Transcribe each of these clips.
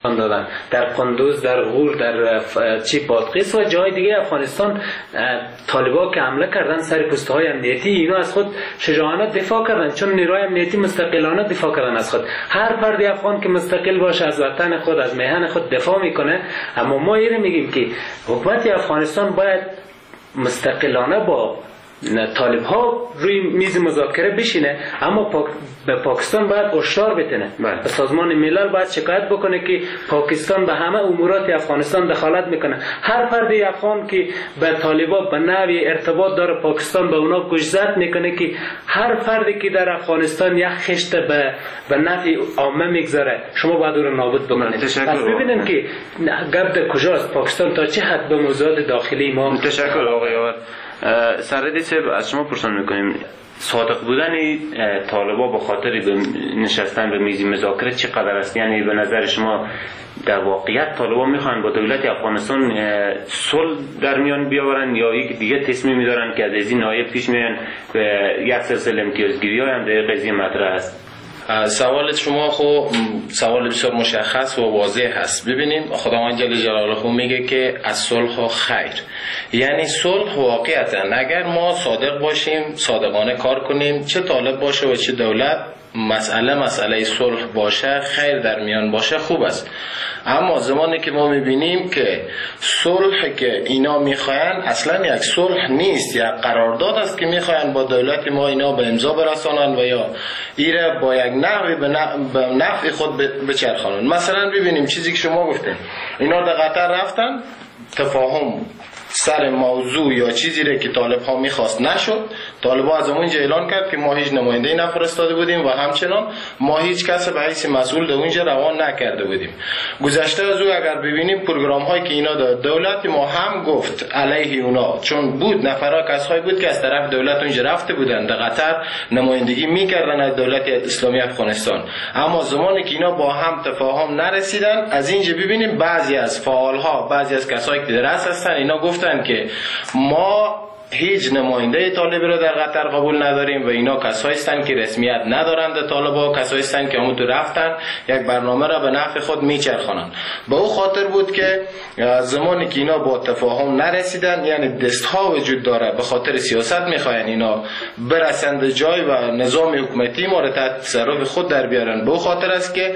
دادن در قندوز، در غور، در بادغیس و جای دیگه افغانستان. طالبا که حمله کردن سر پست‌های امنیتی، اینا از خود شجاعانه دفاع کردن، چون نیروی امنیتی مستقلانه دفاع کردن از خود. هر فرد افغان که مستقل باشه از وطن خود، از میهن خود دفاع میکنه. اما ما اینو میگیم که حکومت افغانستان باید مستقلانه با طالب ها روی میز مذاکره بشینه، اما به پاکستان باید هشدار بتنه. به سازمان ملل باید شکایت بکنه که پاکستان به همه امورات افغانستان دخالت میکنه. هر فرد افغان که به طالبا به نوعی ارتباط داره، پاکستان به اونا گوشزد میکنه که هر فردی که در افغانستان یک خشت به نفع عامه میگذاره، شما باید او رو نابود بکنید. پس ببینیم که گرد کجاست، پاکستان تا چه حد به موضوعات داخلی ما. تشکر آقای یاور. سردی صاحب از شما پرسان میکنیم، صادق بودن طالبا به خاطر نشستن به میز مذاکره چقدر است؟ یعنی به نظر شما در واقعیت طالبا میخوان با دولت افغانستان صلح در میان بیاورن یا یک دیگه تصمیم میدارن که از این نایب پیش میان به یک سلسله امتیازگیری های هم در قضیه مطرح است؟ سوال شما سوال بسیار مشخص و واضح هست. ببینیم خداوند جل جلاله میگه که از صلح خیر، یعنی صلح واقعیتا اگر ما صادق باشیم، صادقانه کار کنیم، چه طالب باشه و چه دولت، مسئله صلح باشه، خیر در میان باشه، خوب است. اما زمانی که ما میبینیم که صلح که اینا میخواین اصلا یک صلح نیست، یک قرارداد است که میخواین با دولت ما اینا به امضا برسانن و یا ایره با یک نحوی به نفع خود بچرخانن. مثلا ببینیم چیزی که شما گفتین، اینا در قطر رفتن، تفاهم سر موضوع یا چیزی را که طالب ها میخواست نشد. طالب ها از اونجا اعلان کرد که ما هیچ نماینده نفرستاده بودیم و همچنان ما هیچ کس به حیث مسئول در اونجا روان نکرده بودیم. گذشته از او اگر ببینیم پروگرام هایی که اینا دولت ما هم گفت علیه اونا، چون بود نفرا کسایی بود که از طرف دولت اونجا رفته بودن در قطر نمایندگی میکردن از دولت اسلامی افغانستان، اما زمانی که اینا با هم تفاهم نرسیدن، از اینجا ببینیم بعضی از فعال ها، بعضی از کسایی که در رأس هستن، اینا گفتن که ما هیچ نماینده طالب را در قطر قبول نداریم و اینا کسایی هستند که رسمیت ندارند. طالبا کسایی هستند که همون تو رفتن یک برنامه را به نفع خود میچرخانند. به او خاطر بود که زمانی که اینا با تفاهم نرسیدن، یعنی دست ها وجود داره، به خاطر سیاست میخواین اینا برسند جای و نظام حکومتی ما را تحت تصرف خود در بیارن. به او خاطر است که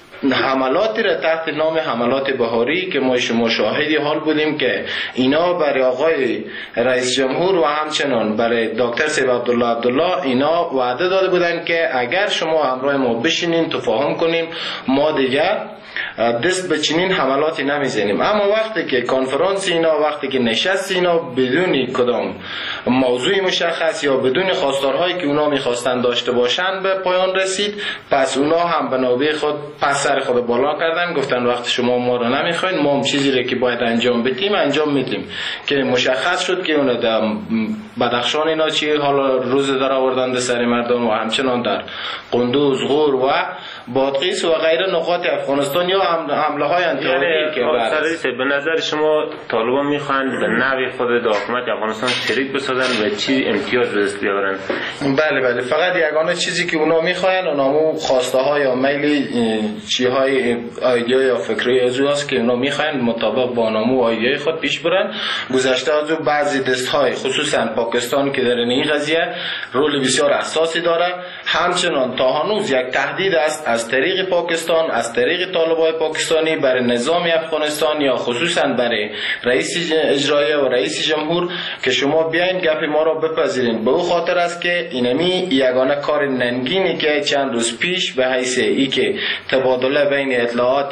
حملاتی را تحت نام حملات بهاری که ما شما شاهدی حال بودیم که اینا برای آقای رئیس جمهور و همچنان برای دکتر سیب عبدالله اینا وعده داده بودن که اگر شما همراه ما بشینین تفاهم کنیم، ما دیگر دست به چنین حملاتی نمیزنیم. اما وقتی که کنفرانس اینا، وقتی که نشست اینا بدون کدام موضوع مشخص یا بدون خواستارهایی که اونا میخواستن داشته باشن به پایان رسید، پس اونا هم به نوبه خود پس سر خود بالا کردن، گفتن وقتی شما ما رو نمیخواین، ما هم چیزی رو که باید انجام بدیم انجام میدیم. که مشخص شد که اونا در بدخشان اینا چی حالا روز در آوردن سر مردم و همچنان در قندوز، غور و بادغیس و غیره نقاط افغانستان یا حمله های انتحاری که به نظر شما طالبان میخوان به نوع خود در حکومت افغانستان شریک بسازن و چی امتیاز به دست بیاورن؟ بله فقط یگانه چیزی که اونا میخواین اونامو خواسته ها یا میل چی های ایده یا فکری از است که اونا میخواین مطابق با نامو ایده خود پیش برن. گذشته از بعضی دست های خصوصا پاکستان که در این قضیه رول بسیار اساسی داره، همچنان تا هنوز یک تهدید است از طریق پاکستان، از طریق طالبای پاکستانی برای نظام افغانستان یا خصوصا برای رئیس اجرایی و رئیس جمهور که شما بیاین گپ ما را بپذیرین. به او خاطر است که اینمی یگانه کار ننگینی که چند روز پیش به حیث ای که تبادله بین اطلاعات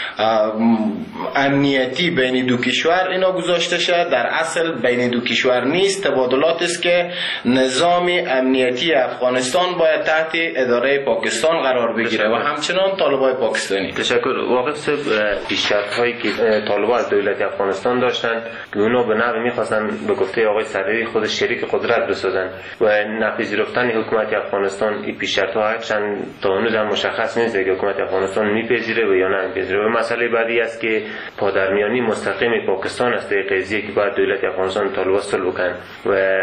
امنیتی بین دو کشور اینا گذاشته شد، در اصل بین دو کشور نیست، تبادلات است که نظام امنیتی افغانستان باید تحت اداره پاکستان قرار بگیره و همچنان طالبای پاکستانی. تشکر. واقعا پیشرفت هایی که طالبان از دولت افغانستان داشتن که اونا به نوعی میخواستن به گفته آقای سرداری خود شریک قدرت بسازن و نپذیرفتن حکومت افغانستان، این پیشرفت ها هرچند تا هنوز هم مشخص نیست که حکومت افغانستان میپذیره و یا نمیپذیره. و مسئله بعدی است که پادرمیانی مستقیم پاکستان است در قضیه که باید دولت افغانستان طالبان صلح بکنن و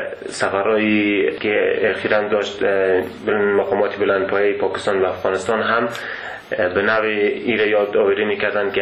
سفرهایی که اخیراً داشت مقامات بلندپایه پاکستان و افغانستان هم به نوع ایره یاد آوری میکردن که